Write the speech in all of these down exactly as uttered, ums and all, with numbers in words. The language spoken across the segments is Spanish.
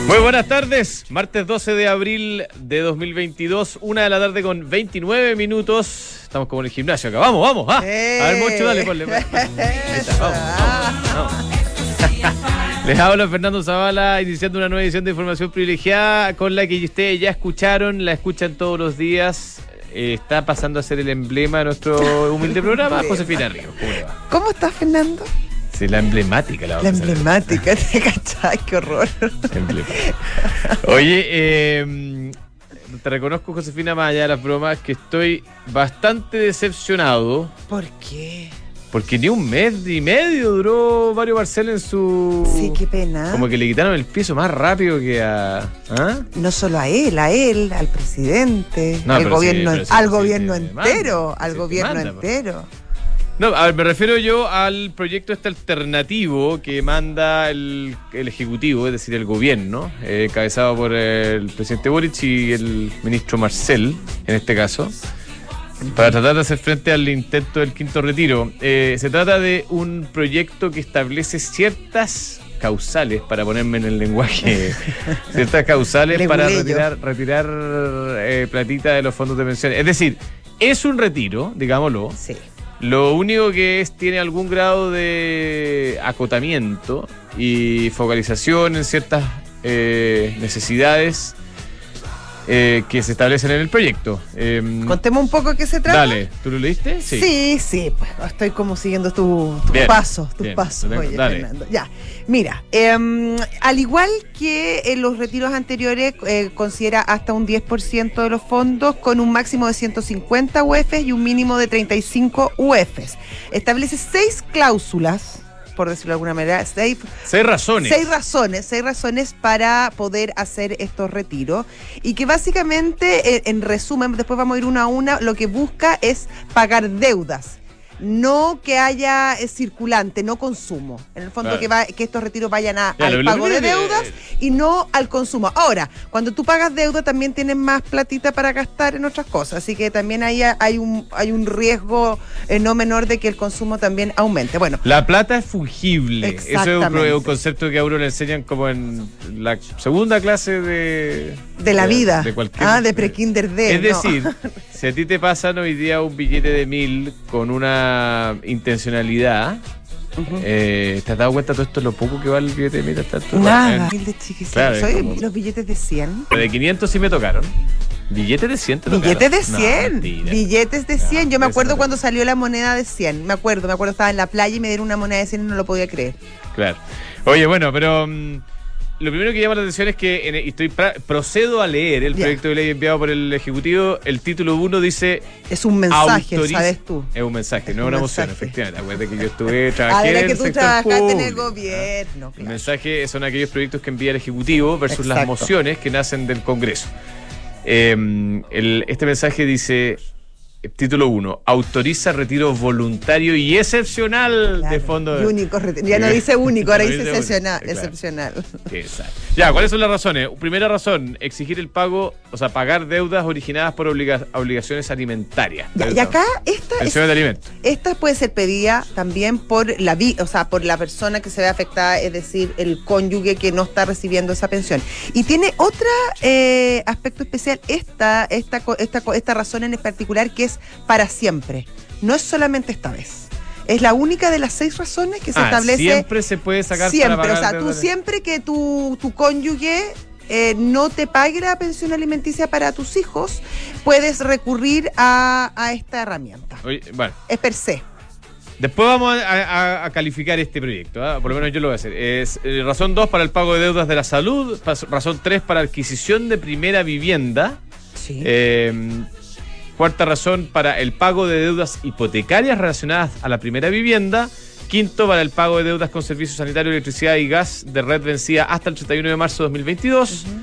Muy buenas tardes, martes doce de abril de dos mil veintidós, una de la tarde con veintinueve minutos. Estamos como en el gimnasio acá. Vamos, vamos, ah. ¡Eh! A ver, Mocho, dale, ponle. Ahí está, vamos, vamos, vamos. Les habla Fernando Zavala, iniciando una nueva edición de Información Privilegiada, con la que ustedes ya escucharon, la escuchan todos los días. Eh, está pasando a ser el emblema de nuestro humilde programa, Josefina Ríos. ¿Cómo le va? ¿Cómo estás, Fernando? Sí, la emblemática. La, la emblemática, ¿te cachai? Qué horror. Oye, eh, te reconozco, Josefina, más allá de las bromas, que estoy bastante decepcionado. ¿Por qué? Porque ni un mes y medio duró Mario Marcel en su... Sí, qué pena. Como que le quitaron el piso más rápido que a... ¿Ah? No solo a él, a él, al presidente, no, al gobierno, sí, sí, al sí, gobierno sí, entero, manda, al sí, gobierno manda, entero. No, a ver, me refiero yo al proyecto este alternativo que manda el, el Ejecutivo, es decir, el gobierno, eh, encabezado por el presidente Boric y el ministro Marcel, en este caso, para tratar de hacer frente al intento del quinto retiro. Eh, se trata de un proyecto que establece ciertas causales, para ponerme en el lenguaje, ciertas causales para retirar, retirar eh, platita de los fondos de pensiones. Es decir, es un retiro, digámoslo. Sí. Lo único que es, tiene algún grado de acotamiento y focalización en ciertas eh, necesidades eh, que se establecen en el proyecto. Eh, Contemos un poco de qué se trata. Dale, ¿tú lo leíste? Sí, sí, sí, pues estoy como siguiendo tus tu pasos, tus pasos, oye, dale. Fernando. Ya, mira, eh, al igual que en los retiros anteriores, eh, considera hasta un diez por ciento de los fondos con un máximo de ciento cincuenta U Efes y un mínimo de treinta y cinco U Efes. Establece seis cláusulas, por decirlo de alguna manera, seis, seis razones. Seis razones, seis razones para poder hacer estos retiros y que básicamente, en, en resumen, después vamos a ir una a una, lo que busca es pagar deudas. No que haya eh, circulante, no consumo. En el fondo, claro, que va, que estos retiros vayan a, ya, al pago de deudas de... y no al consumo. Ahora, cuando tú pagas deuda también tienes más platita para gastar en otras cosas, así que también ahí hay un, hay un riesgo eh, no menor de que el consumo también aumente. Bueno, la plata es fungible. Eso es un, un concepto que a uno le enseñan como en la segunda clase de... De la de, vida. De cualquier, ah, de pre-kinder D. Es no. decir, si a ti te pasan hoy día un billete de mil con una intencionalidad, uh-huh. eh, ¿te has dado cuenta de todo esto, lo poco que vale el billete de mil? Hasta nada, mil de chiquisito. Claro, soy como... los billetes de cien. De quinientos sí me tocaron. ¿Billetes de cien te tocaron? Billetes de cien. No, billetes de cien. No, Yo me acuerdo no cuando salió la moneda de cien. Me acuerdo, me acuerdo, estaba en la playa y me dieron una moneda de cien y no lo podía creer. Claro. Oye, bueno, pero... Um, lo primero que llama la atención es que, en el, y estoy pra, procedo a leer el yeah. proyecto de ley enviado por el Ejecutivo. El título uno dice... Es un mensaje, autoriza, ¿sabes tú? Es un mensaje, es no un una mensaje. moción, efectivamente. Acuérdate que yo estuve, trabajé en el que tú sector trabajaste público. En el gobierno. Claro. El mensaje son aquellos proyectos que envía el Ejecutivo versus Exacto. las mociones que nacen del Congreso. Eh, el, este mensaje dice... Título uno, autoriza retiro voluntario y excepcional claro, de fondos. Y único retiro. Ya no dice único, ahora dice excepcional. Claro. excepcional. Exacto. Ya, ¿cuáles son las razones? Primera razón, exigir el pago, o sea, pagar deudas originadas por obliga- obligaciones alimentarias. Ya, y acá esta pensiones de alimentos. Esta puede ser pedida también por la vi, o sea, por la persona que se ve afectada, es decir, el cónyuge que no está recibiendo esa pensión. Y tiene otro eh, aspecto especial, esta, esta, esta, esta razón en particular, que es para siempre. No es solamente esta vez. Es la única de las seis razones que se ah, establece. Siempre se puede sacar siempre, para pagar. O sea, tú siempre que tu, tu cónyuge eh, no te pague la pensión alimenticia para tus hijos, puedes recurrir a, a esta herramienta. Oye, bueno. Es per se. Después vamos a, a, a calificar este proyecto, ¿eh? Por lo menos yo lo voy a hacer. Es eh, razón dos para el pago de deudas de la salud, razón tres para adquisición de primera vivienda. Sí. Eh, Cuarta razón, para el pago de deudas hipotecarias relacionadas a la primera vivienda. Quinto, para el pago de deudas con servicios sanitarios, electricidad y gas de red vencida hasta el treinta y uno de marzo de dos mil veintidós. Uh-huh.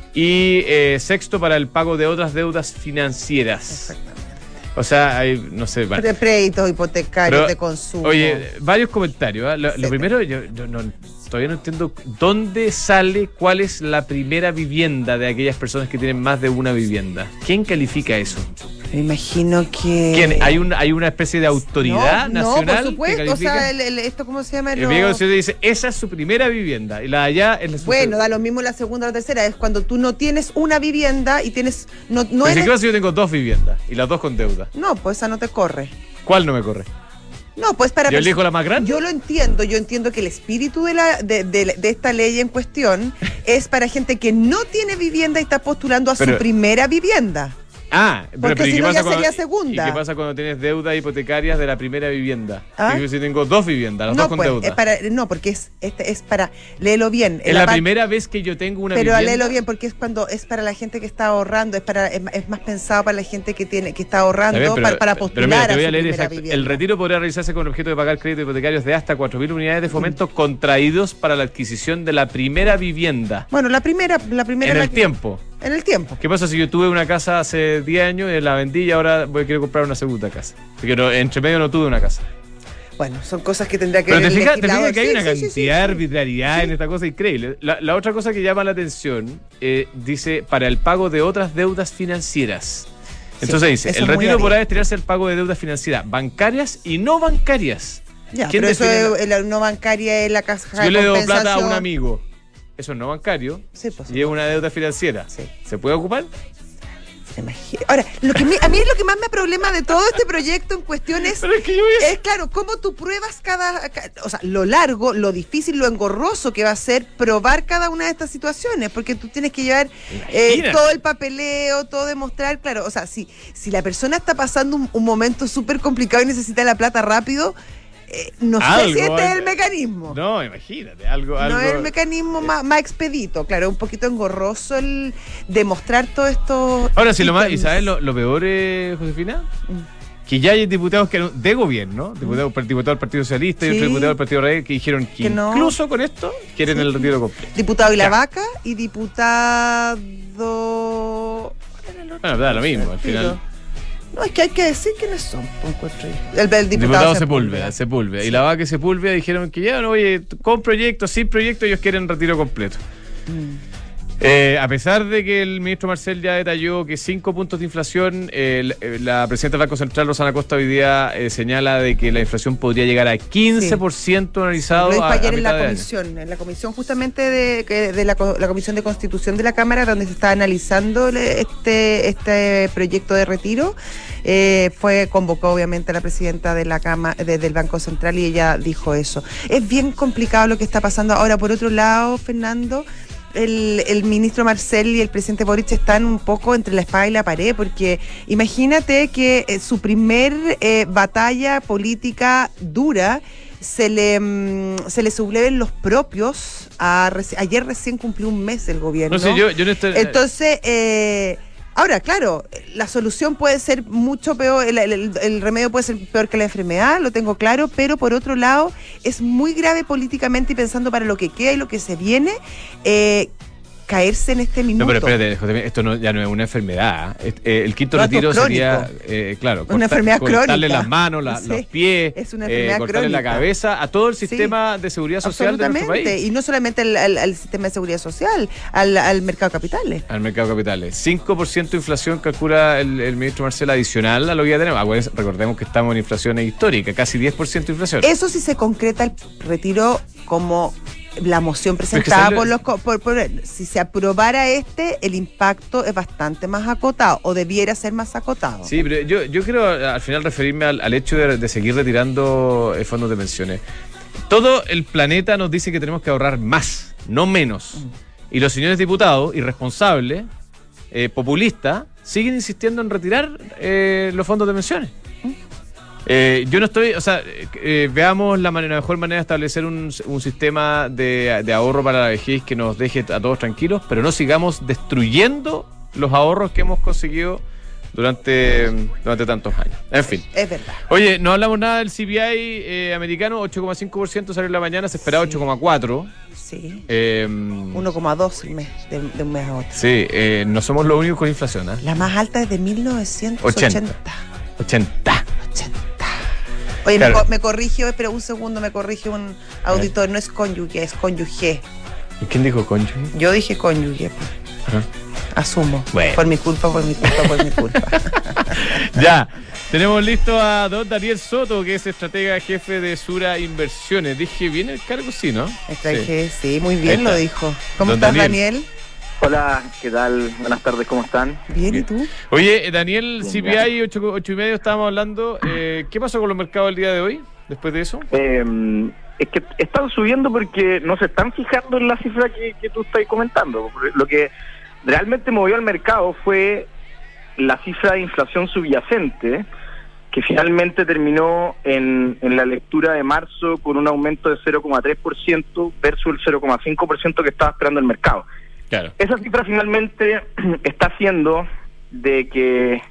Y eh, sexto, para el pago de otras deudas financieras. Exactamente. O sea, hay, no sé... De créditos hipotecarios, pero, de consumo. Oye, varios comentarios. ¿eh? Lo, sí. lo primero, yo, yo no, todavía no entiendo dónde sale, cuál es la primera vivienda de aquellas personas que tienen más de una vivienda. ¿Quién califica eso? Me imagino que... ¿Quién? ¿Hay, un, ¿Hay una especie de autoridad no, nacional? No, por supuesto. Que O sea, el, el, ¿esto cómo se llama? El Lo... Ministerio de Constitución dice, esa es su primera vivienda. Y la de allá es la su Bueno, da lo mismo la segunda o la tercera. Es cuando tú no tienes una vivienda y tienes... No, no Pero eres... si creo que yo tengo dos viviendas y las dos con deuda. No, pues esa no te corre. ¿Cuál no me corre? No, pues para... ¿Yo elijo la más grande? Yo lo entiendo, yo entiendo que el espíritu de, la, de, de, de esta ley en cuestión es para gente que no tiene vivienda y está postulando a Pero- su primera vivienda. Ah, pero, Porque pero ¿y si qué no, pasa ya cuando- sería segunda. ¿Y qué pasa cuando tienes deudas hipotecarias de la primera vivienda? ¿Ah? Digo, si tengo dos viviendas, las No, dos con pues, deuda. es para, no, porque es, este, es para... Léelo bien. Es la parte- primera vez que yo tengo una Pero vivienda. léelo bien, porque es cuando es para la gente que está ahorrando, es para es, es más pensado para la gente que tiene que está ahorrando Está bien, para, para pero postular mira, te voy a a su leer primera exacto. vivienda. El retiro podría realizarse con objeto de pagar créditos hipotecarios de hasta cuatro mil unidades de fomento contraídos para la adquisición de la primera vivienda. Bueno, la primera, la primera En la el que- tiempo. En el tiempo. ¿Qué pasa si yo tuve una casa hace diez años y la vendí y ahora voy a querer comprar una segunda casa? Porque no- entre medio no tuve una casa. Bueno, son cosas que tendrá que Pero ver te el fijas, te legislador. fijas que hay Sí, una sí, sí, cantidad sí, de sí. arbitrariedad en esta cosa increíble. La, la otra cosa que llama la atención eh, dice para el pago de otras deudas financieras. Entonces Sí, dice, eso el es muy retiro hábil. podrá destinarse al pago de deudas financieras bancarias y no bancarias. Ya, ¿Quién pero eso define la- es la no bancaria es la caja Si de yo le debo plata a un compensación. amigo, eso es no bancario, Sí, pues, y es una deuda financiera. Sí. ¿Se puede ocupar? se imagina. Ahora, lo que me- a mí lo que más me problema de todo este proyecto en cuestión es Pero es que yo voy a- Es claro, cómo tú pruebas cada, ca- o sea, lo largo, lo difícil, lo engorroso que va a ser probar cada una de estas situaciones, porque tú tienes que llevar eh, Imagina. todo el papeleo, todo demostrar, claro, o sea, si, si la persona está pasando un, un momento súper complicado y necesita la plata rápido, eh, no sé Algo, si este es eh, el mecanismo. No, imagínate, algo... algo No es el mecanismo más, más expedito, claro, un poquito engorroso el demostrar todo esto. Ahora, si lo más... ¿Y sabes lo, lo peor, eh, Josefina? Que ya hay diputados que eran de gobierno, diputados, diputado del Partido Socialista y Sí. otro diputado del Partido Rey que dijeron que, Que no. incluso con esto quieren Sí. el retiro completo. Diputado y la Ya. vaca y diputado. ¿Cuál era el otro? Bueno, da lo mismo, al final. No, es que hay que decir quiénes son, pues, encuentro yo. El, el diputado, Diputado Sepúlveda, Sepúlveda. Y la vaca y Sepúlveda dijeron que ya, no, oye, con proyecto, sin proyecto, ellos quieren retiro completo. Mm. Eh, a pesar de que el ministro Marcel ya detalló que cinco puntos de inflación, eh, la, eh, la presidenta del Banco Central, Rosana Costa, hoy día eh, señala de que la inflación podría llegar a quince por ciento analizado Lo dijo a, a ayer en mitad la de año. comisión, en la comisión justamente de, que- de la, co- la Comisión de Constitución de la Cámara, donde se está analizando le- este, este proyecto de retiro. Eh, fue convocó obviamente a la presidenta de la Cámara de- del Banco Central y ella dijo eso. Es bien complicado lo que está pasando ahora. Por otro lado, Fernando, el, el ministro Marcel y el presidente Boric están un poco entre la espada y la pared, porque imagínate que eh, su primer eh, batalla política dura se le mm, se le subleven los propios. A reci- ayer recién cumplió un mes el gobierno. No sé, yo, yo no estoy... Entonces, eh, ahora, claro, la solución puede ser mucho peor, el, el- el remedio puede ser peor que la enfermedad, lo tengo claro, pero por otro lado, es muy grave políticamente y pensando para lo que queda y lo que se viene, eh, caerse en este minuto. No, pero espérate, José, esto no, ya no es una enfermedad. Es- eh, el quinto No, esto retiro es sería, crónico. eh, claro, Una enfermedad cortarle crónica. las manos, la- Sí, los pies, es una eh, enfermedad cortarle la crónica. cabeza a todo el Sí. sistema de seguridad social de nuestro Absolutamente, país. y no solamente al, al- al sistema de seguridad social, al, al mercado de capitales. Al mercado de capitales. cinco por ciento de inflación calcula el, el ministro Marcel adicional a lo que ya tenemos. Acuérdense, recordemos que estamos en inflación histórica, casi diez por ciento de inflación. Eso sí se concreta el retiro como la moción Pero es que presentada sale- por los... co- Por, por- si se aprobara este, el impacto es bastante más acotado, o debiera ser más acotado. Sí, pero yo, yo quiero al final referirme al, al hecho de, de seguir retirando eh, fondos de pensiones. Todo el planeta nos dice que tenemos que ahorrar más, no menos. Y los señores diputados, irresponsables, eh, populistas, siguen insistiendo en retirar eh, los fondos de pensiones. Eh, yo no estoy, o sea, eh, eh, veamos la, manera, la mejor manera de establecer un, un sistema de, de ahorro para la vejez que nos deje a todos tranquilos, pero no sigamos destruyendo los ahorros que hemos conseguido durante, durante tantos años. En fin. Es verdad. Oye, no hablamos nada del C P I eh, americano, ocho coma cinco por ciento salió en la mañana, se esperaba Sí. ocho coma cuatro por ciento. Sí. Eh, uno coma dos el mes, de, de un mes a otro. sí, eh, no somos los únicos con inflación, ¿eh? La más alta es de mil novecientos ochenta. ochenta. ochenta. Oye, Claro. me, co- me corrige, espera un segundo, me corrige un auditor, no es cónyuge, es cónyuge. ¿Y quién dijo cónyuge? Yo dije cónyuge. pues. Ajá. Asumo. Bueno. Por mi culpa, por mi culpa, por mi culpa. Ya, tenemos listo a don Daniel Soto, que es estratega jefe de Sura Inversiones. Dije bien el cargo, sí, ¿no? Estratega, sí. sí, muy bien lo dijo. ¿Cómo Don estás, Daniel? Daniel? Hola, ¿qué tal? Buenas tardes, ¿cómo están? Bien, Bien. ¿y tú? Oye, Daniel, Bien, C P I ocho, ocho y medio estábamos hablando. Eh, ¿Qué pasó con los mercados el día de hoy, después de eso? Eh, es que están subiendo porque no se están fijando en la cifra que, que tú estás comentando. Lo que realmente movió al mercado fue la cifra de inflación subyacente, que finalmente terminó en, en la lectura de marzo con un aumento de cero coma tres por ciento versus el cero coma cinco por ciento que estaba esperando el mercado. Claro. Esa cifra finalmente está haciendo de que eh,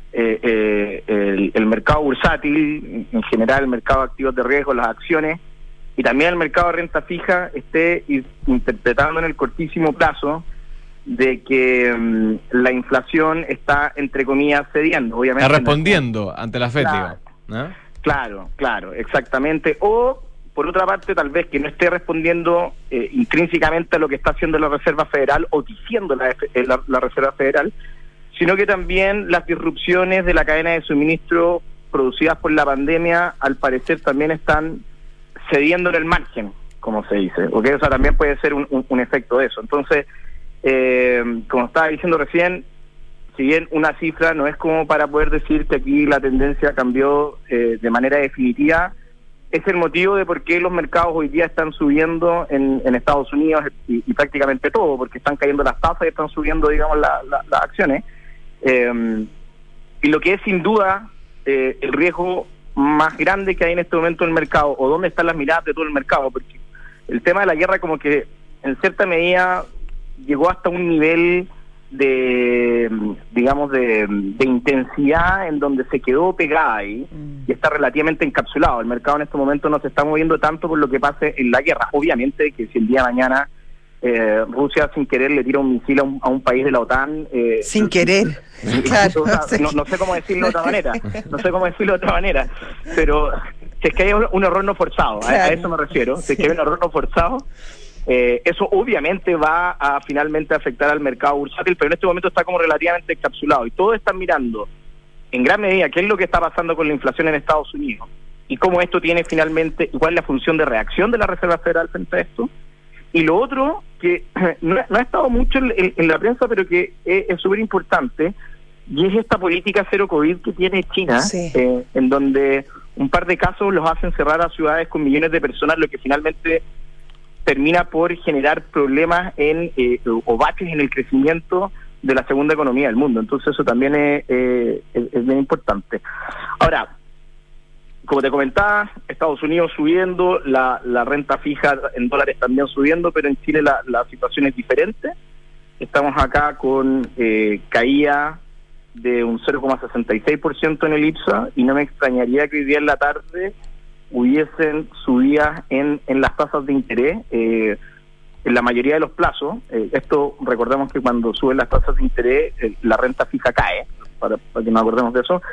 eh, el, el mercado bursátil, en general el mercado de activos de riesgo, las acciones, y también el mercado de renta fija esté interpretando en el cortísimo plazo de que um, la inflación está, entre comillas, cediendo. Obviamente Está respondiendo ante la F E D, Claro. ¿no? Claro, claro, exactamente. O, por otra parte, tal vez que no esté respondiendo eh, intrínsecamente a lo que está haciendo la Reserva Federal o diciendo la, F- eh, la, la Reserva Federal, sino que también las disrupciones de la cadena de suministro producidas por la pandemia, al parecer, también están cediendo en el margen, como se dice. Porque eso también puede ser un, un, un efecto de eso. Entonces, eh, como estaba diciendo recién, si bien una cifra no es como para poder decir que aquí la tendencia cambió eh, de manera definitiva, es el motivo de por qué los mercados hoy día están subiendo en, en Estados Unidos y, y prácticamente todo, porque están cayendo las tasas y están subiendo, digamos, la, la, las acciones. Eh, y lo que es sin duda eh, el riesgo más grande que hay en este momento en el mercado, o dónde están las miradas de todo el mercado, porque el tema de la guerra como que en cierta medida llegó hasta un nivel de, digamos, de, de intensidad en donde se quedó pegada ahí y está relativamente encapsulado. El mercado en este momento no se está moviendo tanto por lo que pase en la guerra. Obviamente que si el día de mañana eh, Rusia sin querer le tira un misil a un, a un país de la OTAN... Eh, Sin querer, claro. o sea, no, no sé cómo decirlo de otra manera, no sé cómo decirlo de otra manera, pero si es que hay un, un error no forzado, a, a eso me refiero, si es que hay un error no forzado, Eh, eso obviamente va a finalmente afectar al mercado bursátil, pero en este momento está como relativamente encapsulado y todos están mirando en gran medida qué es lo que está pasando con la inflación en Estados Unidos y cómo esto tiene finalmente, cuál es la función de reacción de la Reserva Federal frente a esto. Y lo otro, que no, no ha estado mucho en, en, en la prensa, pero que es súper importante, y es esta política cero COVID que tiene China, Sí. eh, en donde un par de casos los hacen cerrar a ciudades con millones de personas, lo que finalmente termina por generar problemas en eh, o baches en el crecimiento de la segunda economía del mundo. Entonces eso también es, eh, es, es bien importante. Ahora, como te comentaba, Estados Unidos subiendo, la, la renta fija en dólares también subiendo, pero en Chile la, la situación es diferente. Estamos acá con eh, caída de un cero coma sesenta y seis por ciento en el I P S A y no me extrañaría que hoy día en la tarde hubiesen subidas en, en las tasas de interés eh, en la mayoría de los plazos. Eh, esto, recordemos que cuando suben las tasas de interés, eh, la renta fija cae, para, para que nos acordemos de eso.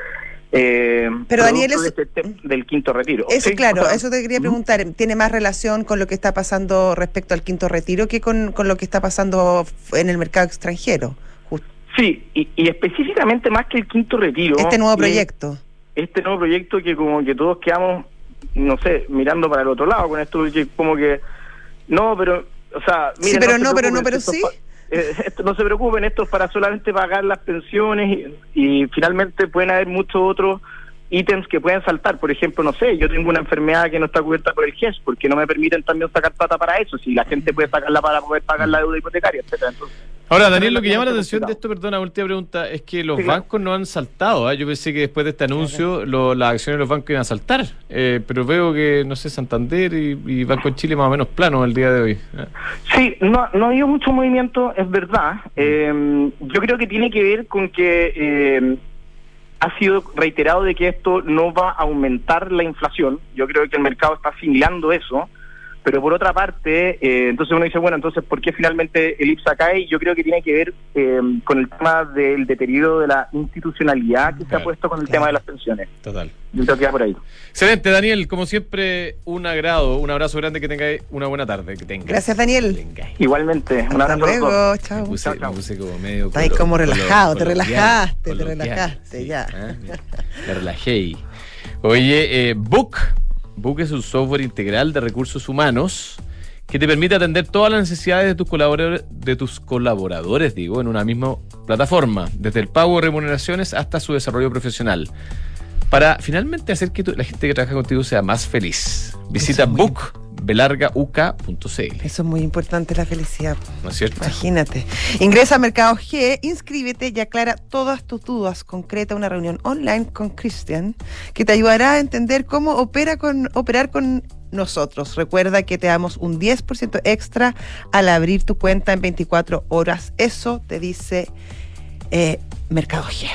Eh, Pero Daniel, producto eso, de este te- del quinto retiro. eso ¿Sí? claro, O sea, eso te quería preguntar, ¿tiene más relación con lo que está pasando respecto al quinto retiro que con, con lo que está pasando en el mercado extranjero? Just- Sí, y, y específicamente más que el quinto retiro. este nuevo eh, proyecto. Este nuevo proyecto que como que todos quedamos, no sé, mirando para el otro lado con esto, que como que, no, pero, o sea, Sí, miren, pero se no, pero no, preocupen, pero esto es sí. pa- eh, esto, no se preocupen, esto es para solamente pagar las pensiones y, y finalmente pueden haber muchos otros ítems que pueden saltar. Por ejemplo, no sé, yo tengo una enfermedad que no está cubierta por el G E S, porque no me permiten también sacar plata para eso, si la gente puede sacarla para poder pagar la deuda hipotecaria, etcétera. Entonces, Ahora, Daniel, lo que llama la relativamente atención de complicado. esto, perdona, última pregunta, es que los Sí, claro. bancos no han saltado. ¿eh? Yo pensé que después de este anuncio lo- las acciones de los bancos iban a saltar, eh, pero veo que, no sé, Santander y, y Banco de Chile más o menos plano el día de hoy. ¿eh? Sí, no, no ha habido mucho movimiento, es verdad. Eh, yo creo que tiene que ver con que eh, ha sido reiterado de que esto no va a aumentar la inflación. Yo creo que el mercado está asimilando eso, Pero por otra parte, eh, entonces uno dice, bueno, entonces, ¿por qué finalmente el IPSA cae? Yo creo que tiene que ver eh, con el tema del deterioro de la institucionalidad que claro, se ha puesto con el claro. tema de las pensiones. Total. Yo creo que va por ahí. Excelente, Daniel. Como siempre, un agrado, un abrazo grande, que tengáis una buena tarde. Que tengas. Gracias, Daniel. Tengáis. Igualmente. Un abrazo. Hasta luego. Chao. Me puse, chao, chao. Me puse como medio... Estás colo, como relajado, colo, te relajaste, te coloquial, relajaste, sí, ya. ¿eh? Me relajé. Oye, eh, Book. Book es un software integral de recursos humanos que te permite atender todas las necesidades de tus colaboradores, de tus colaboradores, digo, en una misma plataforma, desde el pago de remuneraciones hasta su desarrollo profesional, para finalmente hacer que tu, la gente que trabaja contigo sea más feliz. Visita book belarga u k punto c l. Eso es muy importante, la felicidad. ¿No es cierto? Imagínate. Ingresa a Mercado G, inscríbete y aclara todas tus dudas. Concreta una reunión online con Cristian que te ayudará a entender cómo opera con, operar con nosotros. Recuerda que te damos un diez por ciento extra al abrir tu cuenta en veinticuatro horas. Eso te dice eh, Mercado G.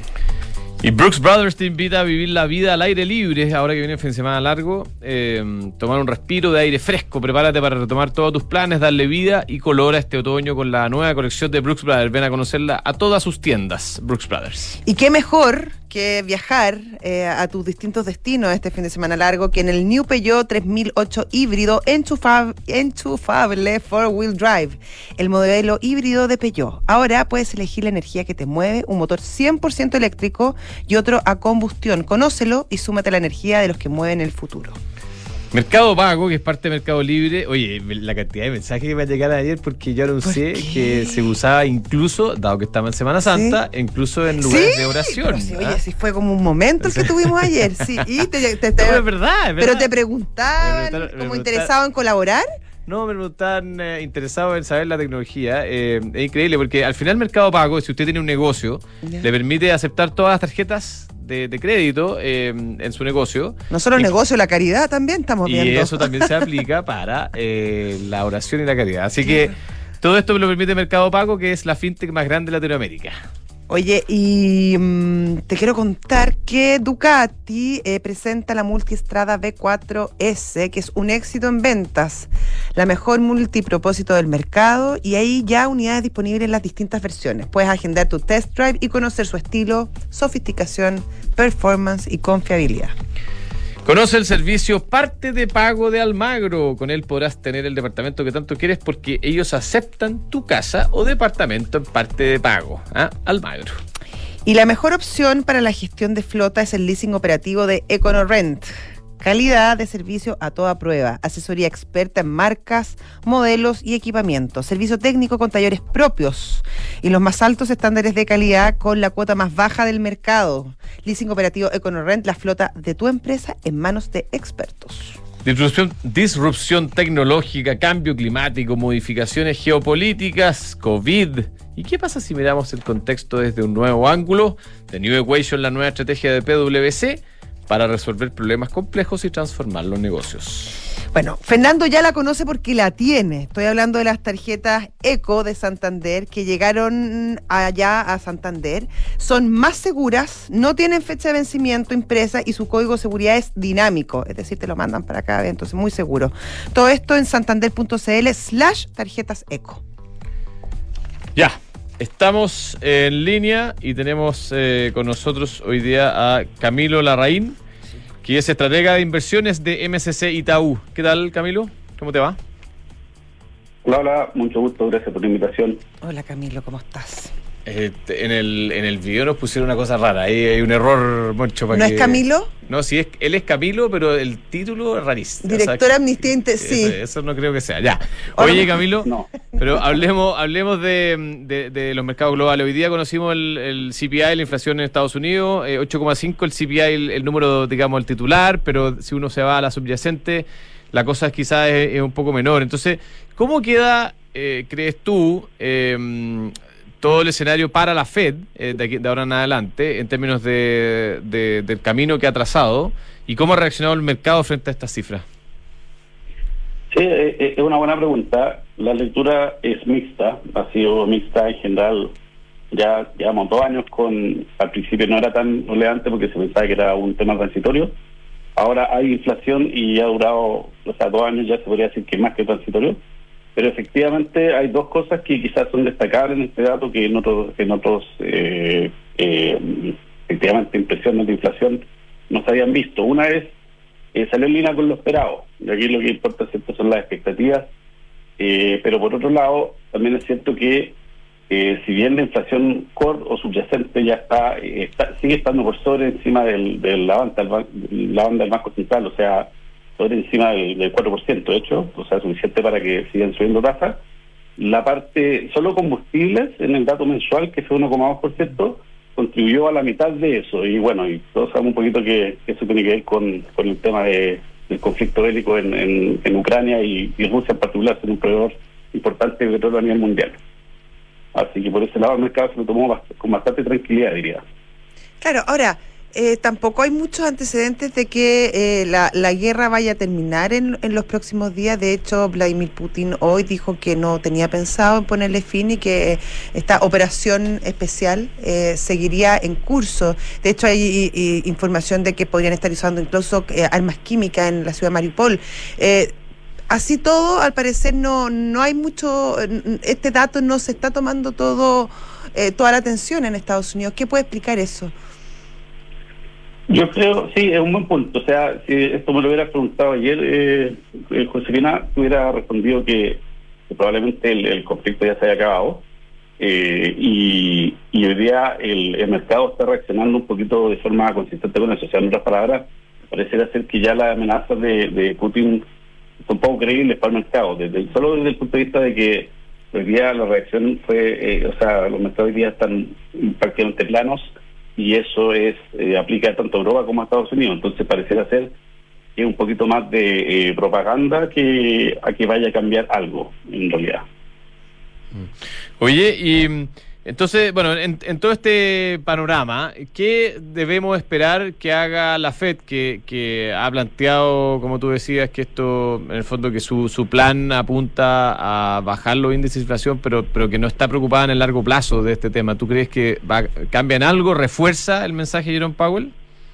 Y Brooks Brothers te invita a vivir la vida al aire libre, ahora que viene el fin de semana largo, eh, tomar un respiro de aire fresco, prepárate para retomar todos tus planes, darle vida y color a este otoño con la nueva colección de Brooks Brothers. Ven a conocerla a todas sus tiendas, Brooks Brothers. Y qué mejor que viajar eh, a tus distintos destinos este fin de semana largo que en el New Peugeot tres mil ocho híbrido enchufab- enchufable four-wheel drive, el modelo híbrido de Peugeot. Ahora puedes elegir la energía que te mueve, un motor cien por ciento eléctrico y otro a combustión. Conócelo y súmate a la energía de los que mueven el futuro. Mercado Pago, que es parte de Mercado Libre. Oye, la cantidad de mensajes que me llegaron ayer, porque yo anuncié que se usaba incluso, dado que estaba en Semana Santa, ¿sí? incluso en lugares sí, de oración. Sí, oye, sí fue como un momento el que tuvimos ayer. Sí, y te, te, te, no, es verdad, es verdad. Pero te preguntaban, me preguntaron, como me interesado en colaborar. No, me preguntaban eh, interesado en saber la tecnología. Eh, es increíble, porque al final Mercado Pago, si usted tiene un negocio, yeah. le permite aceptar todas las tarjetas de, de crédito eh, en su negocio. No solo el negocio, la caridad también estamos y viendo. Y eso también se aplica para eh, la oración y la caridad. Así que todo esto lo permite Mercado Pago, que es la fintech más grande de Latinoamérica. Oye, y mmm, te quiero contar que Ducati eh, presenta la Multistrada V cuatro S, que es un éxito en ventas, la mejor multipropósito del mercado, y hay ya unidades disponibles en las distintas versiones. Puedes agendar tu test drive y conocer su estilo, sofisticación, performance y confiabilidad. Conoce el servicio Parte de Pago de Almagro. Con él podrás tener el departamento que tanto quieres, porque ellos aceptan tu casa o departamento en parte de pago. ¿Ah? Almagro. Y la mejor opción para la gestión de flota es el leasing operativo de EconoRent. Calidad de servicio a toda prueba, asesoría experta en marcas, modelos y equipamientos, servicio técnico con talleres propios y los más altos estándares de calidad con la cuota más baja del mercado. Leasing operativo EconoRent, la flota de tu empresa en manos de expertos. Disrupción, disrupción tecnológica, cambio climático, modificaciones geopolíticas, COVID. ¿Y qué pasa si miramos el contexto desde un nuevo ángulo? The New Equation, la nueva estrategia de P W C para resolver problemas complejos y transformar los negocios. Bueno, Fernando ya la conoce porque la tiene. Estoy hablando de las tarjetas Eco de Santander que llegaron allá a Santander. Son más seguras, no tienen fecha de vencimiento impresa y su código de seguridad es dinámico. Es decir, te lo mandan para acá, entonces muy seguro. Todo esto en santander.cl slash tarjetas Eco. Ya. Estamos en línea y tenemos eh, con nosotros hoy día a Camilo Larraín, que es estratega de inversiones de M S C Itaú. ¿Qué tal, Camilo? ¿Cómo te va? Hola, hola, mucho gusto, gracias por la invitación. Hola, Camilo, ¿cómo estás? Eh, en el en el video nos pusieron una cosa rara, ahí hay un error, Moncho. Para ¿No que... es Camilo? No, sí, es, él es Camilo, pero el título es rarísimo. Director o sea, Amnistía Inter... sí. Eso, eso no creo que sea, ya. Oye, Camilo, no. pero hablemos hablemos de, de, de los mercados globales. Hoy día conocimos el, el C P I, la inflación en Estados Unidos, eh, ocho coma cinco el C P I, el, el número, digamos, el titular, pero si uno se va a la subyacente, la cosa quizás es, es un poco menor. Entonces, ¿cómo queda, eh, crees tú, eh, todo el escenario para la Fed eh, de, aquí, de ahora en adelante en términos de, de, del camino que ha trazado y cómo ha reaccionado el mercado frente a estas cifras? Sí, es una buena pregunta. La lectura es mixta, ha sido mixta en general. Ya llevamos dos años con, al principio no era tan relevante porque se pensaba que era un tema transitorio, Ahora hay inflación y ha durado, o sea, dos años ya se podría decir que más que transitorio, pero efectivamente hay dos cosas que quizás son destacables en este dato que en otros, que en otros eh, eh, efectivamente impresiones de inflación no se habían visto. Una es, eh, salió en línea con lo esperado, y aquí lo que importa siempre son las expectativas, eh, pero por otro lado también es cierto que Eh, si bien la inflación core o subyacente ya está, eh, está sigue estando por sobre encima del, del la, banda, del, la banda del Banco Central, o sea, sobre encima del, del cuatro por ciento, de hecho, o sea, suficiente para que sigan subiendo tasas. La parte, solo combustibles, en el dato mensual, que fue uno coma dos por ciento, contribuyó a la mitad de eso, y bueno, y todos sabemos un poquito que, que eso tiene que ver con, con el tema de, del conflicto bélico en, en, en Ucrania y, y Rusia en particular, ser un proveedor importante de petróleo a nivel mundial. Así que por ese lado el mercado se lo tomó bast- con bastante tranquilidad, diría. Claro, ahora, eh, tampoco hay muchos antecedentes de que eh, la, la guerra vaya a terminar en, en los próximos días. De hecho, Vladimir Putin hoy dijo que no tenía pensado en ponerle fin y que esta operación especial eh, seguiría en curso. De hecho, hay y, y, información de que podrían estar usando incluso eh, armas químicas en la ciudad de Mariupol. Eh, Así todo, al parecer no no hay mucho, este dato no se está tomando todo eh, toda la atención en Estados Unidos. ¿Qué puede explicar eso? Yo creo, sí, es un buen punto. O sea, si esto me lo hubieras preguntado ayer, eh, eh, Josefina, te hubiera respondido que, que probablemente el, el conflicto ya se haya acabado. Eh, y, y hoy día el, el mercado está reaccionando un poquito de forma consistente con eso. O sea, en otras palabras, pareciera ser que ya las amenazas de, de Putin son poco creíbles para el mercado, desde solo desde el punto de vista de que hoy día la reacción fue, eh, o sea, los mercados hoy día están prácticamente planos y eso es eh, aplica tanto a Europa como a Estados Unidos, entonces pareciera ser que es un poquito más de eh, propaganda que a que vaya a cambiar algo en realidad. Oye, y entonces, bueno, en, en todo este panorama, ¿qué debemos esperar que haga la Fed, que, que ha planteado, como tú decías, que esto, en el fondo, que su, su plan apunta a bajar los índices de inflación, pero, pero que no está preocupada en el largo plazo de este tema? ¿Tú crees que va, cambia en algo, refuerza el mensaje de Jerome Powell?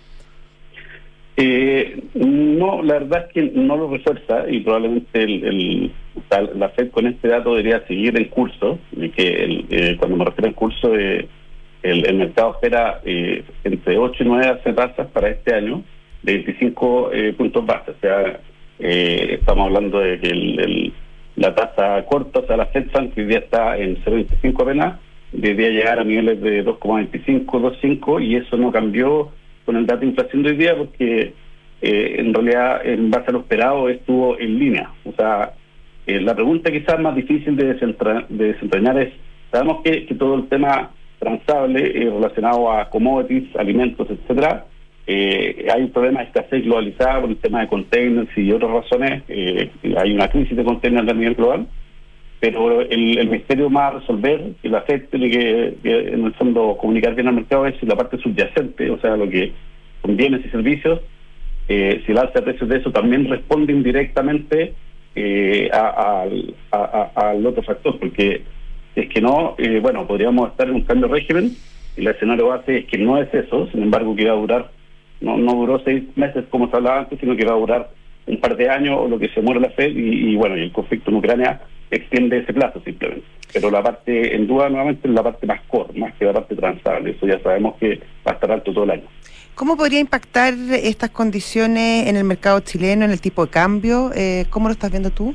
Eh, no, la verdad es que no lo refuerza y probablemente el, el, la Fed con este dato debería seguir en curso, y que el, eh, cuando me refiero en curso, eh, el, el mercado espera eh, entre ocho y nueve tasas para este año de veinticinco eh, puntos base, o sea, eh, estamos hablando de que el, el, la tasa corta, o sea, la Fed Fund, que hoy día está en cero coma veinticinco apenas, debería llegar a niveles de dos coma veinticinco, dos coma cinco, y eso no cambió con el dato de inflación de hoy día porque eh, en realidad en base a lo esperado estuvo en línea. O sea, eh, la pregunta quizás más difícil de, desentra- de desentrañar es, sabemos que, que todo el tema transable eh, relacionado a commodities, alimentos, etcétera, eh, hay un problema de escasez globalizada por el tema de containers y otras razones, eh, hay una crisis de containers a nivel global, pero el, el misterio más a resolver, que la Fed tiene que, que en el fondo comunicar bien al mercado, es la parte subyacente, o sea, lo que son bienes y servicios, eh, si el alza de precios de eso también responde indirectamente eh, a, a, a, a, al otro factor, porque si es que no, eh, bueno, podríamos estar en un cambio de régimen, y el escenario base es que no es eso, sin embargo que va a durar, no, no duró seis meses como se hablaba antes, sino que va a durar un par de años o lo que se muere la Fed, y, y bueno, y el conflicto en Ucrania extiende ese plazo simplemente. Pero la parte en duda nuevamente es la parte más core, más que la parte transable. Eso ya sabemos que va a estar alto todo el año. ¿Cómo podría impactar estas condiciones en el mercado chileno, en el tipo de cambio? Eh, ¿Cómo lo estás viendo tú?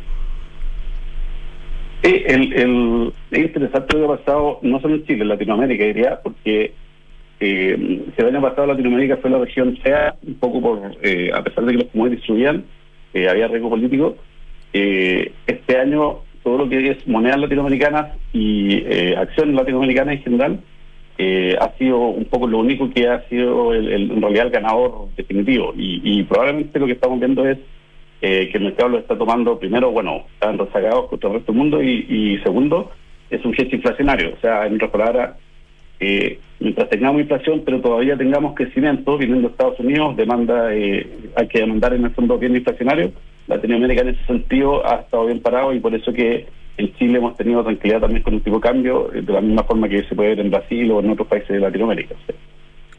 Eh, el, el, es interesante lo que ha pasado, no solo en Chile, en Latinoamérica, diría, porque eh, el año pasado Latinoamérica fue la región fea, un poco por, eh, a pesar de que los commodities subían, eh, había riesgo político. Eh, este año todo lo que es monedas latinoamericanas y eh, acciones latinoamericanas en general eh, ha sido un poco lo único que ha sido el, el, en realidad el ganador definitivo, y, y probablemente lo que estamos viendo es eh, que el mercado lo está tomando, primero, bueno, están rezagados contra el resto del mundo, y, y segundo, es un hedge inflacionario, o sea, en otras palabras, eh, mientras tengamos inflación pero todavía tengamos crecimiento viniendo de Estados Unidos, demanda eh, hay que demandar en el fondo bien inflacionario. Latinoamérica en ese sentido ha estado bien parado, y por eso que en Chile hemos tenido tranquilidad también con el tipo de cambio, de la misma forma que se puede ver en Brasil o en otros países de Latinoamérica. ¿Sí?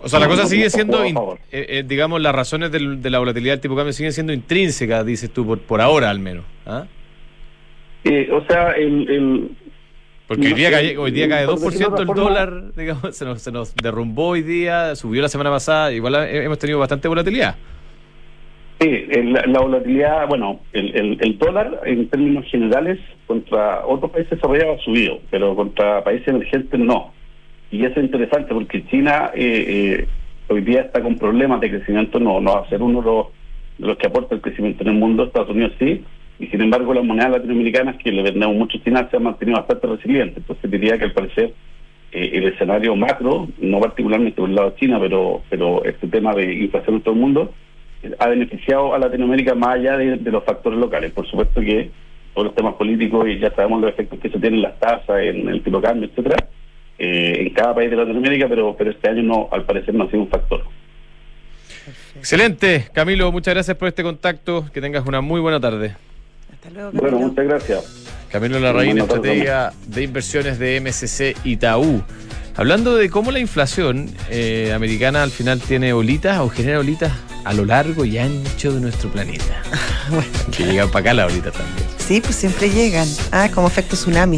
O sea, la No, cosa no, sigue no, siendo, por in- favor. eh, eh, digamos, las razones del- de la volatilidad del tipo de cambio siguen siendo intrínsecas, dices tú, por, por ahora al menos. ¿Ah? Eh, o sea, el, el, Porque hoy No día sé, cae, hoy día cae por dos por decirlo ciento de el otra forma- dólar, digamos, se nos, se nos derrumbó hoy día, subió la semana pasada, igual eh, hemos tenido bastante volatilidad. Sí, el- la, la volatilidad, bueno, el, el, el dólar en términos generales contra otros países desarrollados ha subido, pero contra países emergentes no. Y eso es interesante porque China eh, eh, hoy día está con problemas de crecimiento, no, no va a ser uno de los, de los que aporta el crecimiento en el mundo, Estados Unidos sí, y sin embargo las monedas latinoamericanas que le vendemos mucho a China se han mantenido bastante resilientes. Entonces diría que al parecer eh, el escenario macro, no particularmente por el lado de China, pero, pero este tema de inflación en todo el mundo, ha beneficiado a Latinoamérica más allá de, de los factores locales. Por supuesto que todos los temas políticos, y ya sabemos los efectos que se tienen en las tasas, en el tipo de cambio, etcétera, eh, en cada país de Latinoamérica, pero pero este año no, al parecer no ha sido un factor. Excelente, Camilo, muchas gracias por este contacto, que tengas una muy buena tarde. Hasta luego, Bueno, Camilo. muchas gracias. Camilo Larraín, Buenas tardes. estratega de inversiones de M S C Itaú. Hablando de cómo la inflación eh, americana al final tiene olitas o genera olitas a lo largo y ancho de nuestro planeta. Bueno. Que llegan para acá las olitas también. Sí, pues siempre llegan. Ah, como efecto tsunami.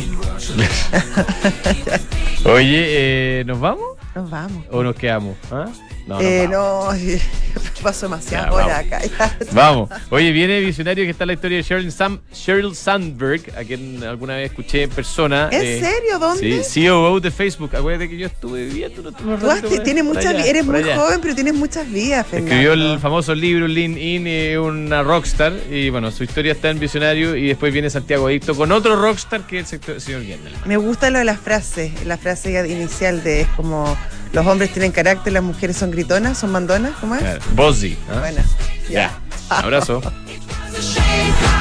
Oye, eh, ¿nos vamos Nos vamos. o nos quedamos? ¿Ah? No, nos eh, vamos. no, paso demasiadas Ya, horas vamos. acá. Vamos. Oye, viene Visionario, que está la historia de Sheryl, Sam, Sheryl Sandberg, a quien alguna vez escuché en persona. ¿En eh, serio? ¿Dónde? Sí, C O O de Facebook. Acuérdate que yo estuve viviendo unos unos Tú has- ratitos por- tienes por muchas allá, vi- eres por muy allá. joven, pero tienes muchas vidas, Fernando. Escribió el famoso libro Lean In, y una rockstar, y bueno, su historia está en Visionario, y después viene Santiago Adicto con otro rockstar que es el sector- señor Gendel. Me gusta lo de las frases, la frase inicial de es como los hombres tienen carácter, las mujeres son gritonas, son mandonas, ¿cómo es? Claro. Bozzi. ¿ah? Bueno, Ya. Abrazo. Shake